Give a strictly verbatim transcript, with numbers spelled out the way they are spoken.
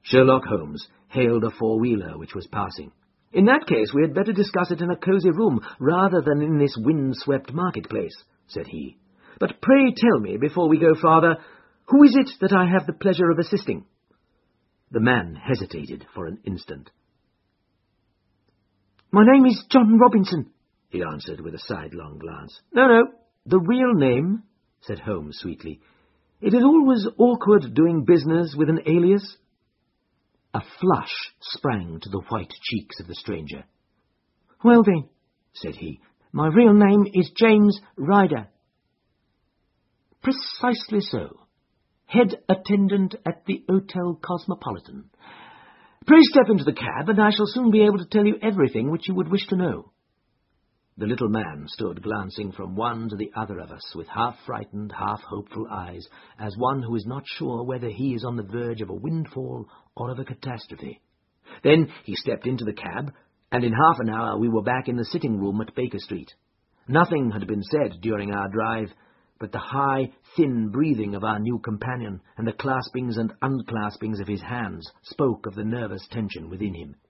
Sherlock Holmes hailed a four-wheeler which was passing. "In that case, we had better discuss it in a cosy room rather than in this wind-swept marketplace," said he. "But pray tell me, before we go farther, who is it that I have the pleasure of assisting?" The man hesitated for an instant. "My name is John Robinson," he answered with a sidelong glance. "No, no, the real name," said Holmes sweetly. "It is always awkward doing business with an alias." A flush sprang to the white cheeks of the stranger. "Well then," said he, "my real name is James Ryder." "Precisely so. Head attendant at the Hotel Cosmopolitan. Pray step into the cab, and I shall soon be able to tell you everything which you would wish to know." The little man stood glancing from one to the other of us with half-frightened, half-hopeful eyes, as one who is not sure whether he is on the verge of a windfall or of a catastrophe. Then he stepped into the cab, and in half an hour we were back in the sitting-room at Baker Street. Nothing had been said during our drive, but the high, thin breathing of our new companion and the claspings and unclaspings of his hands spoke of the nervous tension within him.